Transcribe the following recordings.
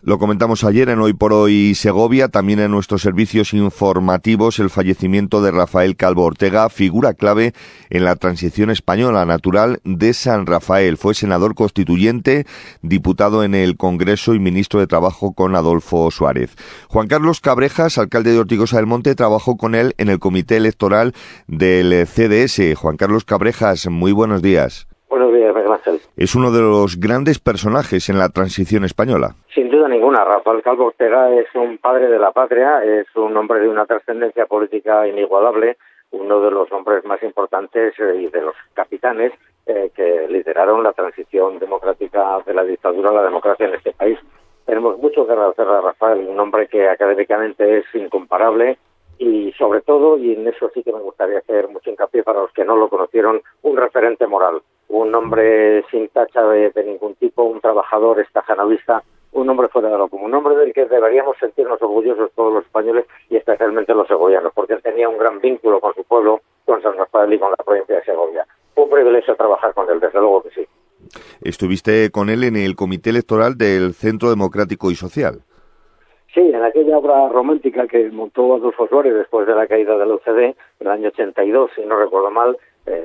Lo comentamos ayer en Hoy por Hoy Segovia, también en nuestros servicios informativos, el fallecimiento de Rafael Calvo Ortega, figura clave en la transición española natural de San Rafael. Fue senador constituyente, diputado en el Congreso y ministro de Trabajo con Adolfo Suárez. Juan Carlos Cabrejas, alcalde de Ortigosa del Monte, trabajó con él en el comité electoral del CDS. Juan Carlos Cabrejas, muy buenos días. Buenos días, Miguel Ángel. Es uno de los grandes personajes en la transición española. Sin duda ninguna, Rafael Calvo Ortega es un padre de la patria, es un hombre de una trascendencia política inigualable, uno de los hombres más importantes y de los capitanes que lideraron la transición democrática de la dictadura a la democracia en este país. Tenemos mucho que agradecer a Rafael, un hombre que académicamente es incomparable y sobre todo, y en eso sí que me gustaría hacer mucho hincapié para los que no lo conocieron, un referente moral. Un hombre sin tacha de ningún tipo, un trabajador estajanovista, un hombre fuera de lo común, un hombre del que deberíamos sentirnos orgullosos todos los españoles y especialmente los segovianos, porque él tenía un gran vínculo con su pueblo, con San Rafael y con la provincia de Segovia. Fue un privilegio trabajar con él, desde luego que sí. Estuviste con él en el comité electoral del Centro Democrático y Social. Sí, en aquella obra romántica que montó Adolfo Suárez después de la caída de la UCD, en el año 82, si no recuerdo mal,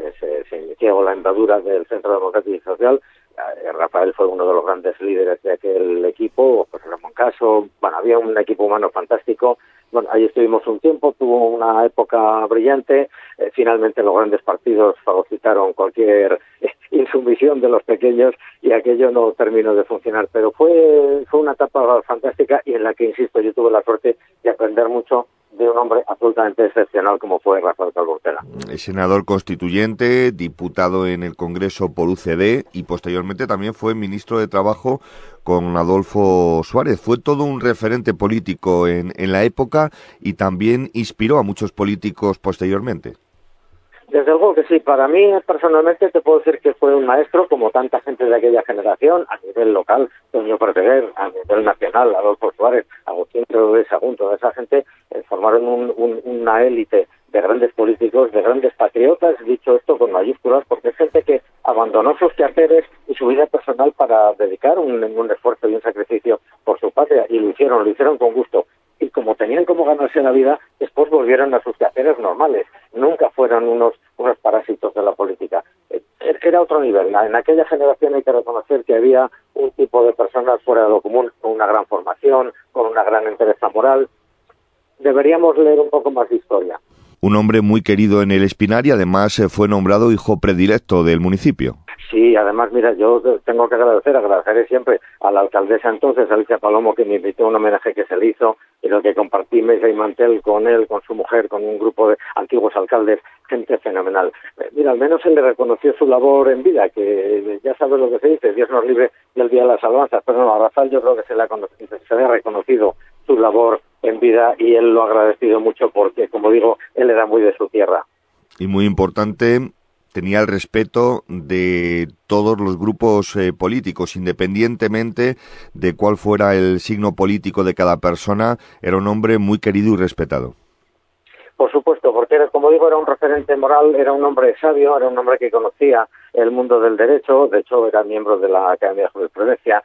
se inició la andadura del Centro Democrático y Social. Rafael fue uno de los grandes líderes de aquel equipo, José Ramón Caso, bueno, había un equipo humano fantástico. Bueno, ahí estuvimos un tiempo, tuvo una época brillante, finalmente los grandes partidos fagocitaron cualquier insumisión de los pequeños y aquello no terminó de funcionar, pero fue una etapa fantástica y en la que, insisto, yo tuve la suerte de aprender mucho de un hombre absolutamente excepcional como fue Rafael Calvo Ortega. Es senador constituyente, diputado en el Congreso por UCD y posteriormente también fue ministro de Trabajo con Adolfo Suárez. Fue todo un referente político en la época y también inspiró a muchos políticos posteriormente. Desde luego que sí. Para mí, personalmente, te puedo decir que fue un maestro, como tanta gente de aquella generación, a nivel local, Toño Verdaguer, a nivel nacional, Adolfo Suárez, Agustín de Sagún, toda esa gente formaron una élite de grandes políticos, de grandes patriotas, dicho esto con mayúsculas, porque es gente que abandonó sus quehaceres y su vida personal para dedicar un esfuerzo y un sacrificio por su patria, y lo hicieron con gusto. Y como tenían como ganarse la vida, después volvieron a sus quehaceres normales. Nunca fueron unos parásitos de la política. Era otro nivel. En aquella generación hay que reconocer que había un tipo de personas fuera de lo común, con una gran formación, con una gran entereza moral. Deberíamos leer un poco más de historia. Un hombre muy querido en el Espinar y además fue nombrado hijo predilecto del municipio. Sí, además, mira, yo tengo que agradeceré siempre a la alcaldesa entonces, Alicia Palomo, que me invitó a un homenaje que se le hizo, en el que compartí mesa y mantel con él, con su mujer, con un grupo de antiguos alcaldes, gente fenomenal. Mira, al menos él le reconoció su labor en vida, que ya sabes lo que se dice, Dios nos libre del día de las alabanzas, pero no, a Rafael yo creo que se le ha reconocido su labor en vida y él lo ha agradecido mucho porque, como digo, él era muy de su tierra. Y muy importante, tenía el respeto de todos los grupos políticos, independientemente de cuál fuera el signo político de cada persona, era un hombre muy querido y respetado. Por supuesto, porque como digo, era un referente moral, era un hombre sabio, era un hombre que conocía el mundo del derecho, de hecho era miembro de la Academia de Jurisprudencia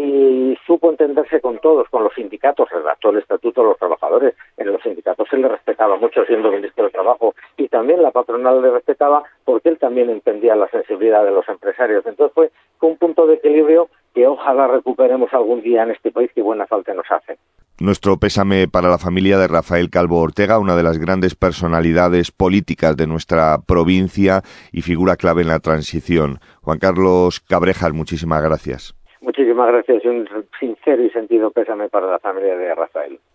y supo entenderse con todos, con los sindicatos, redactó el Estatuto de los Trabajadores, en los sindicatos se le respetaba mucho siendo ministro de Trabajo y también la patronal le respetaba porque él también entendía la sensibilidad de los empresarios. Entonces fue un punto de equilibrio que ojalá recuperemos algún día en este país que buena falta nos hace. Nuestro pésame para la familia de Rafael Calvo Ortega, una de las grandes personalidades políticas de nuestra provincia y figura clave en la transición. Juan Carlos Cabrejas, muchísimas gracias. Muchísimas gracias y un sincero y sentido pésame para la familia de Rafael.